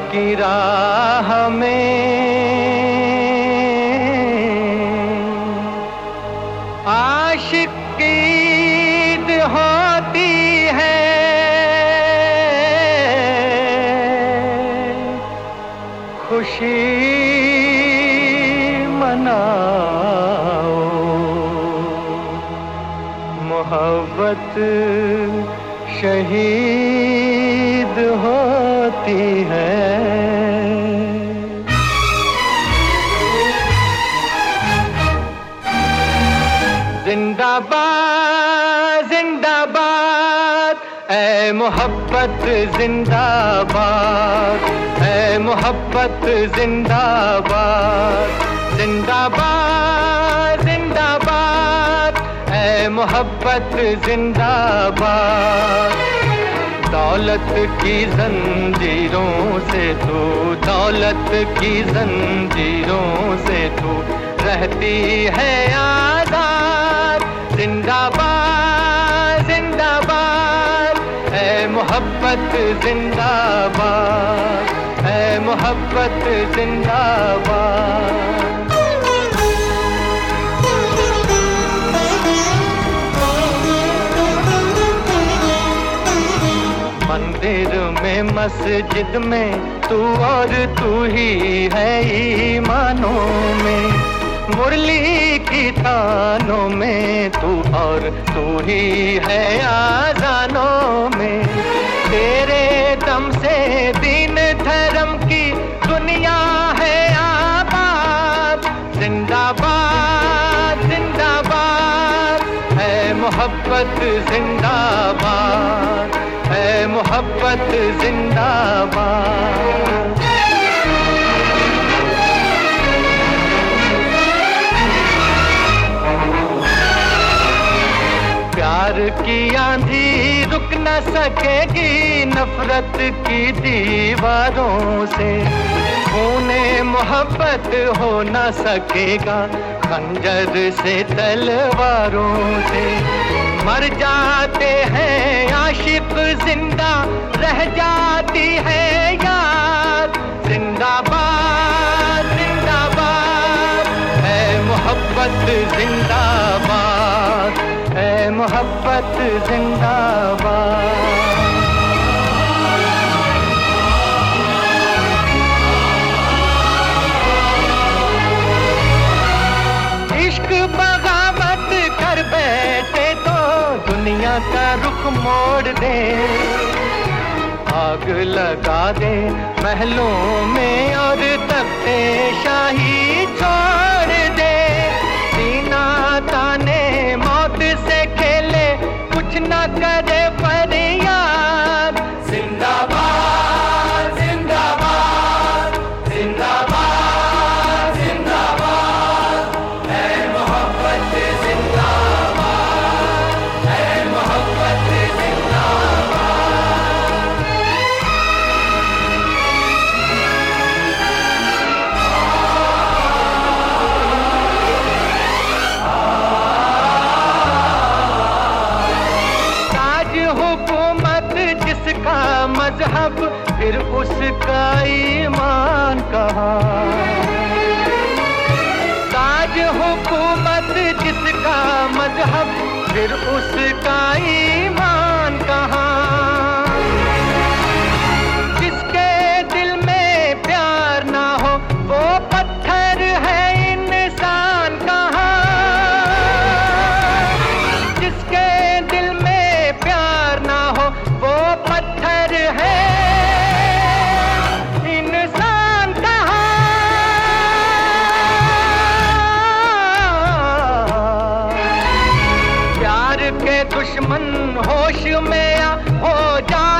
की राह में आशिक की ईद होती है। खुशी मनाओ, मोहब्बत शहीद होती है। जिंदाबाद जिंदाबाद ऐ मोहब्बत जिंदाबाद, ऐ मोहब्बत जिंदाबाद। जिंदाबाद जिंदाबाद ऐ मोहब्बत जिंदाबाद। दौलत की जंजीरों से तू, दौलत की जंजीरों से तू रहती है आजाद। जिंदाबाद जिंदाबाद ऐ मोहब्बत जिंदाबाद, ऐ मोहब्बत जिंदाबाद। मंदिर में मस्जिद में तू और तू ही है ईमानों में। मुरली की तानों में तू और तू ही है आज़ानों में। तेरे दम से दीन धर्म की दुनिया है आबाद। जिंदाबाद जिंदाबाद है मोहब्बत जिंदाबाद, है मोहब्बत जिंदाबाद। प्यार की आंधी रुक न सकेगी नफरत की दीवारों से। खूने मोहब्बत हो न सकेगा खंजर से तलवारों से। मर जाते हैं आशिक जिंदा रह जाती है याद। जिंदाबाद जिंदाबाद है मोहब्बत जिंदाबाद, है मोहब्बत जिंदाबाद। इश्क बगावत कर बैठे तो दुनिया का रुख मोड़ दे। आग लगा दे महलों में और तख्ते शाही छोड़ दे। सीना ताने मौत से खेले कुछ न करे फरियाद। जिंदाबाद जिंदाबाद जिंदाबाद जिंदाबाद है मोहब्बत जिंदाबाद, है मोहब्बत जिसका मजहब फिर उसका ईमान कहाँ। ताज हुकूमत जिसका मजहब फिर उसका ईमान कहाँ। जिसके दिल में प्यार ना हो वो पत्थर है इंसान कहाँ। जिसके दिल में प्यार ना हो वो पत्थर है इंसान कहाँ। प्यार के दुश्मन होश में हो जाए